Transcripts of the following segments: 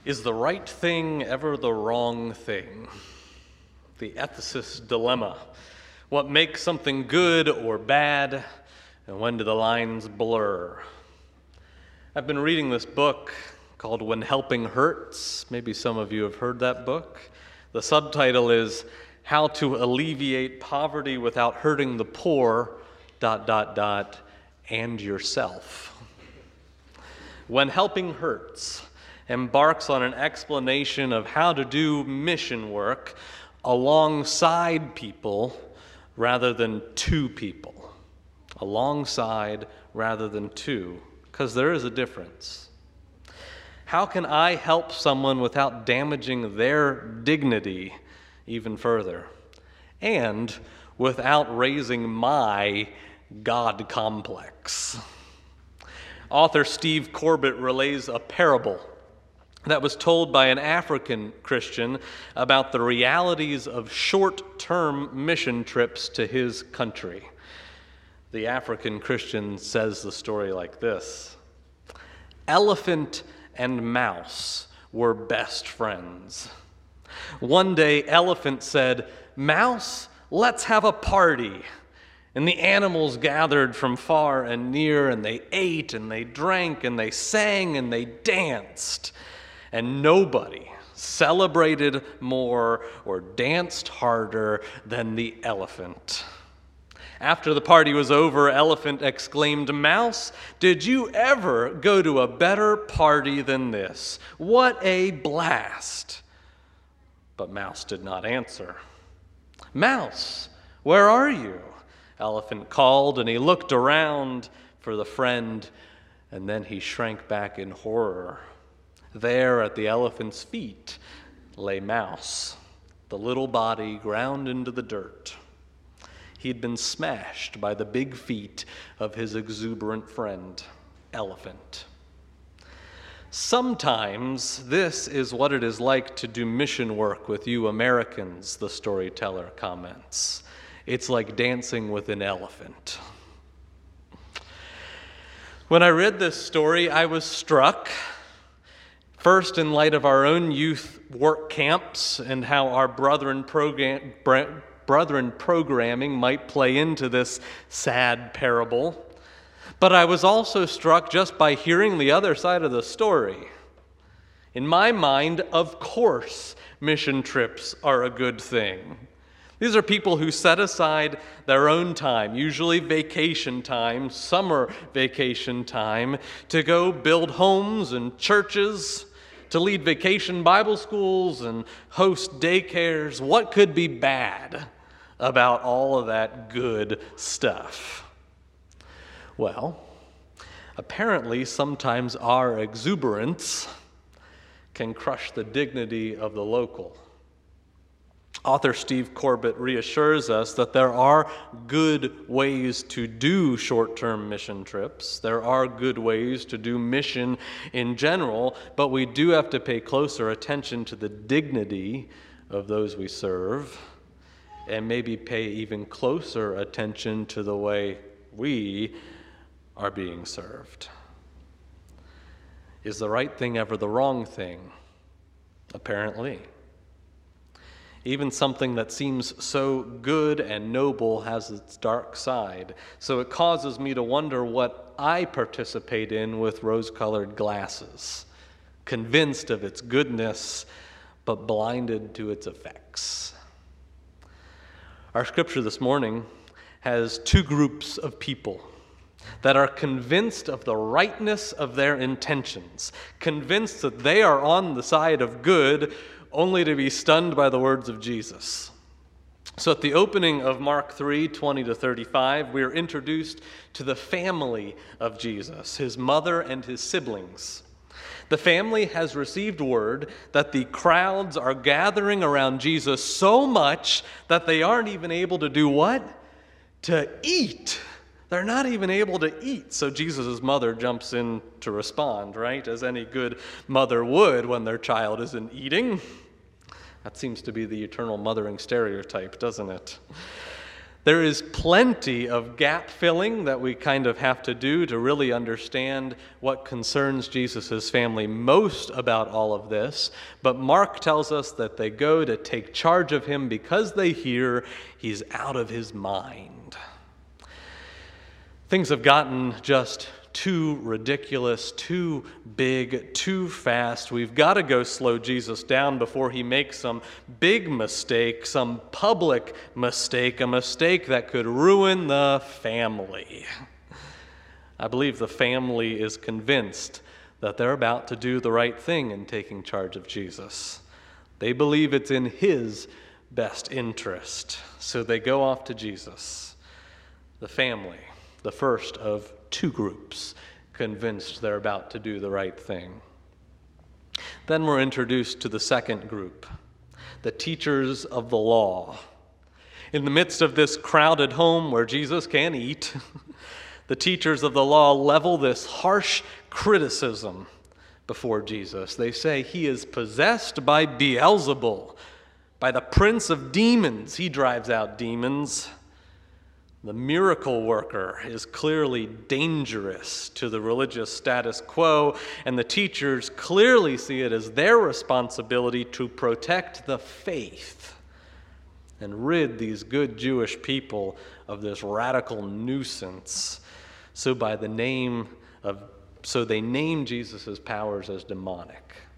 Is the right thing ever the wrong thing? The ethicist dilemma. What makes something good or bad, and when do the lines blur? I've been reading this book called When Helping Hurts. Maybe some of you have heard that book. The subtitle is How to Alleviate Poverty Without Hurting the Poor, ... and Yourself. When Helping Hurts embarks on an explanation of how to do mission work alongside people rather than to people. Alongside rather than to, because there is a difference. How can I help someone without damaging their dignity even further? And without raising my God complex? Author Steve Corbett relays a parable that was told by an African Christian about the realities of short-term mission trips to his country. The African Christian says the story like this. Elephant and mouse were best friends. One day, Elephant said, "Mouse, let's have a party." And the animals gathered from far and near, and they ate, and they drank, and they sang, and they danced. And nobody celebrated more or danced harder than the elephant. After the party was over, Elephant exclaimed, "Mouse, did you ever go to a better party than this? What a blast!" But Mouse did not answer. "Mouse, where are you?" Elephant called, and he looked around for the friend, and then he shrank back in horror. There at the elephant's feet lay Mouse, the little body ground into the dirt. He'd been smashed by the big feet of his exuberant friend, Elephant. Sometimes this is what it is like to do mission work with you Americans, the storyteller comments. It's like dancing with an elephant. When I read this story, I was struck, first in light of our own youth work camps and how our brethren programming might play into this sad parable. But I was also struck just by hearing the other side of the story. In my mind, of course, mission trips are a good thing. These are people who set aside their own time, usually vacation time, summer vacation time, to go build homes and churches, to lead vacation Bible schools and host daycares. What could be bad about all of that good stuff? Well, apparently sometimes our exuberance can crush the dignity of the local. Author Steve Corbett reassures us that there are good ways to do short-term mission trips. There are good ways to do mission in general, but we do have to pay closer attention to the dignity of those we serve, and maybe pay even closer attention to the way we are being served. Is the right thing ever the wrong thing? Apparently. Even something that seems so good and noble has its dark side. So it causes me to wonder what I participate in with rose-colored glasses, convinced of its goodness, but blinded to its effects. Our scripture this morning has two groups of people that are convinced of the rightness of their intentions, convinced that they are on the side of good, only to be stunned by the words of Jesus. So at the opening of Mark 3:20-35, we are introduced to the family of Jesus, his mother and his siblings. The family has received word that the crowds are gathering around Jesus so much that they aren't even able to do what? To eat. They're not even able to eat. So Jesus' mother jumps in to respond, right? As any good mother would when their child isn't eating. That seems to be the eternal mothering stereotype, doesn't it? There is plenty of gap filling that we kind of have to do to really understand what concerns Jesus' family most about all of this. But Mark tells us that they go to take charge of him because they hear he's out of his mind. Things have gotten just too ridiculous, too big, too fast. We've got to go slow Jesus down before he makes some big mistake, some public mistake, a mistake that could ruin the family. I believe the family is convinced that they're about to do the right thing in taking charge of Jesus. They believe it's in his best interest, so they go off to Jesus. The family, the first of two groups, convinced they're about to do the right thing. Then we're introduced to the second group, the teachers of the law. In the midst of this crowded home where Jesus can eat, the teachers of the law level this harsh criticism before Jesus. They say he is possessed by Beelzebul, by the prince of demons. He drives out demons. The miracle worker is clearly dangerous to the religious status quo, and the teachers clearly see it as their responsibility to protect the faith and rid these good Jewish people of this radical nuisance. So they name Jesus' powers as demonic.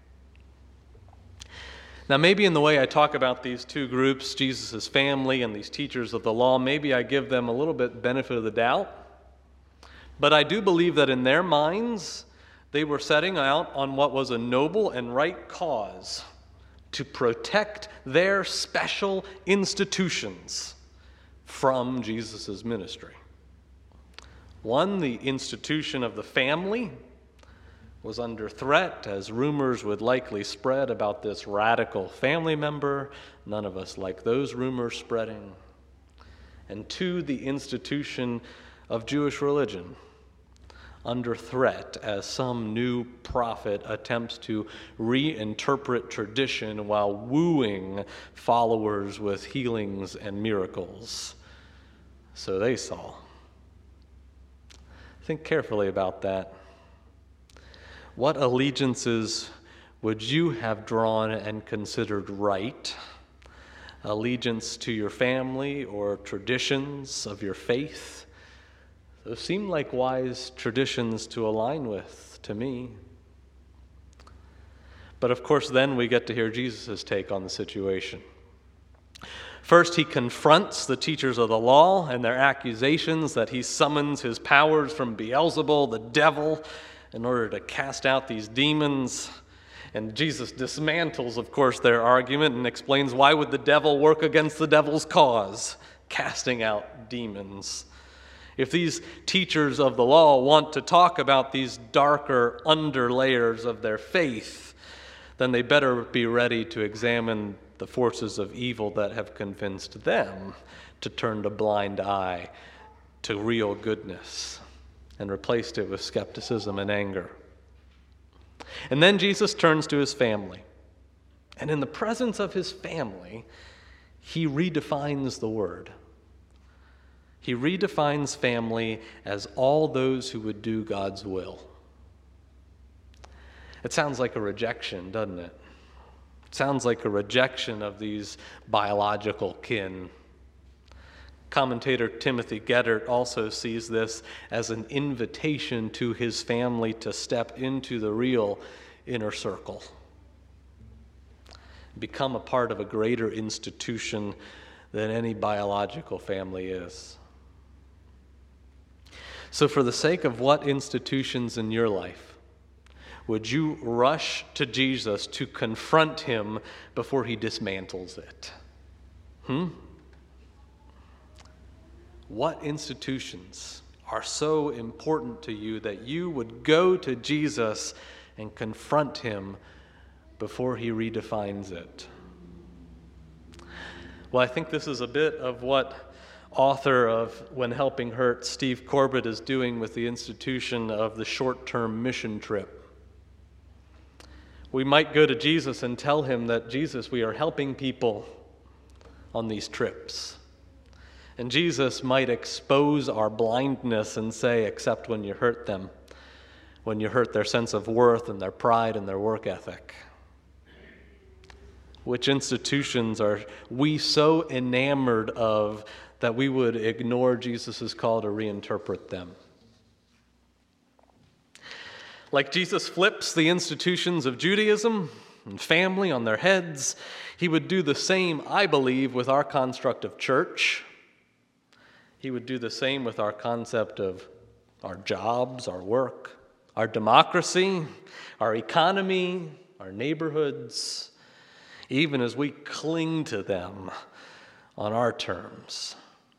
Now, maybe in the way I talk about these two groups, Jesus' family and these teachers of the law, maybe I give them a little bit benefit of the doubt. But I do believe that in their minds, they were setting out on what was a noble and right cause to protect their special institutions from Jesus' ministry. One, the institution of the family, was under threat as rumors would likely spread about this radical family member. None of us like those rumors spreading. And two, the institution of Jewish religion, under threat as some new prophet attempts to reinterpret tradition while wooing followers with healings and miracles. So they saw. Think carefully about that. What allegiances would you have drawn and considered right? Allegiance to your family or traditions of your faith? Those seem like wise traditions to align with, to me. But of course, then we get to hear Jesus' take on the situation. First, he confronts the teachers of the law and their accusations that he summons his powers from Beelzebul, the devil, in order to cast out these demons. And Jesus dismantles, of course, their argument and explains why would the devil work against the devil's cause, casting out demons. If these teachers of the law want to talk about these darker underlayers of their faith, then they better be ready to examine the forces of evil that have convinced them to turn a blind eye to real goodness and replaced it with skepticism and anger. And then Jesus turns to his family. And in the presence of his family, he redefines the word. He redefines family as all those who would do God's will. It sounds like a rejection, doesn't it? It sounds like a rejection of these biological kin. Commentator Timothy Geddert also sees this as an invitation to his family to step into the real inner circle, become a part of a greater institution than any biological family is. So for the sake of what institutions in your life would you rush to Jesus to confront him before he dismantles it? What institutions are so important to you that you would go to Jesus and confront him before he redefines it? Well, I think this is a bit of what author of When Helping Hurts, Steve Corbett, is doing with the institution of the short-term mission trip. We might go to Jesus and tell him that, Jesus, we are helping people on these trips. And Jesus might expose our blindness and say, except when you hurt them, when you hurt their sense of worth and their pride and their work ethic. Which institutions are we so enamored of that we would ignore Jesus' call to reinterpret them? Like Jesus flips the institutions of Judaism and family on their heads, he would do the same, I believe, with our construct of church. He would do the same with our concept of our jobs, our work, our democracy, our economy, our neighborhoods, even as we cling to them on our terms.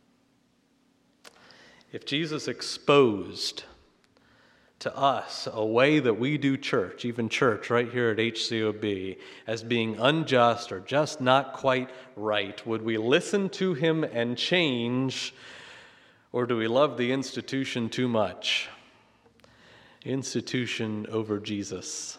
If Jesus exposed to us a way that we do church, even church right here at HCOB, as being unjust or just not quite right, would we listen to him and change, or do we love the institution too much? Institution over Jesus.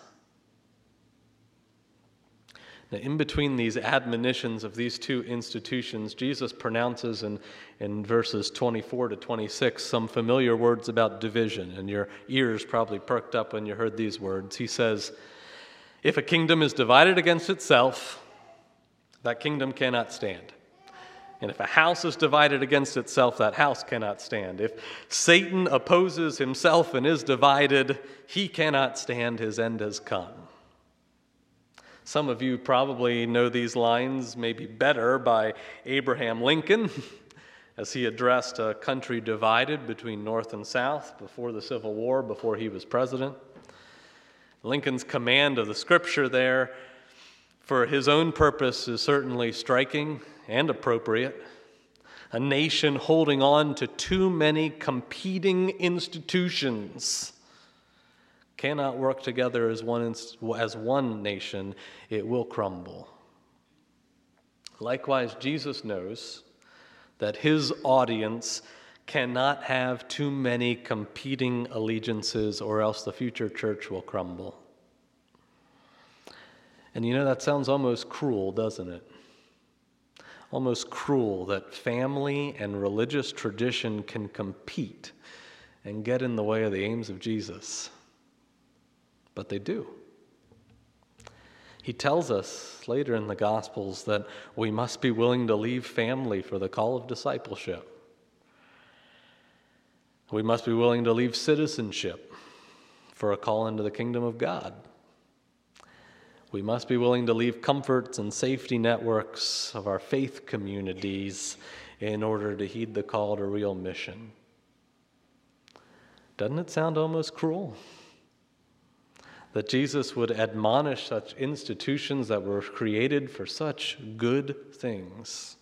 Now, in between these admonitions of these two institutions, Jesus pronounces in verses 24 to 26 some familiar words about division, and your ears probably perked up when you heard these words. He says, "If a kingdom is divided against itself, that kingdom cannot stand. And if a house is divided against itself, that house cannot stand. If Satan opposes himself and is divided, he cannot stand. His end has come." Some of you probably know these lines maybe better by Abraham Lincoln as he addressed a country divided between North and South before the Civil War, before he was president. Lincoln's command of the scripture there for his own purpose is certainly striking and appropriate. A nation holding on to too many competing institutions cannot work together as one nation. It will crumble. Likewise, Jesus knows that his audience cannot have too many competing allegiances, or else the future church will crumble. And you know, that sounds almost cruel, doesn't it? Almost cruel that family and religious tradition can compete and get in the way of the aims of Jesus. But they do. He tells us later in the Gospels that we must be willing to leave family for the call of discipleship. We must be willing to leave citizenship for a call into the kingdom of God. We must be willing to leave comforts and safety networks of our faith communities in order to heed the call to real mission. Doesn't it sound almost cruel? That Jesus would admonish such institutions that were created for such good things.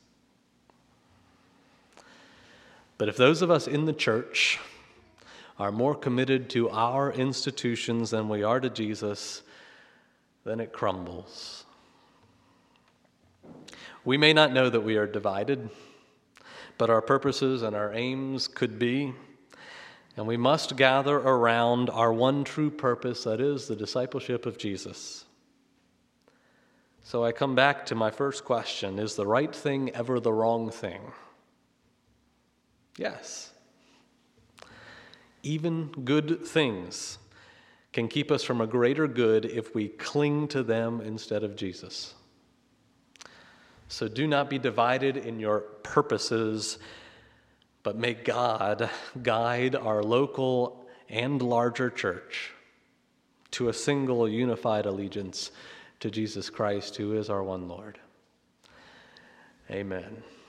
But if those of us in the church are more committed to our institutions than we are to Jesus, then it crumbles. We may not know that we are divided, but our purposes and our aims could be. And we must gather around our one true purpose, that is the discipleship of Jesus. So I come back to my first question: is the right thing ever the wrong thing? Yes. Even good things can keep us from a greater good if we cling to them instead of Jesus. So do not be divided in your purposes, but may God guide our local and larger church to a single unified allegiance to Jesus Christ, who is our one Lord. Amen.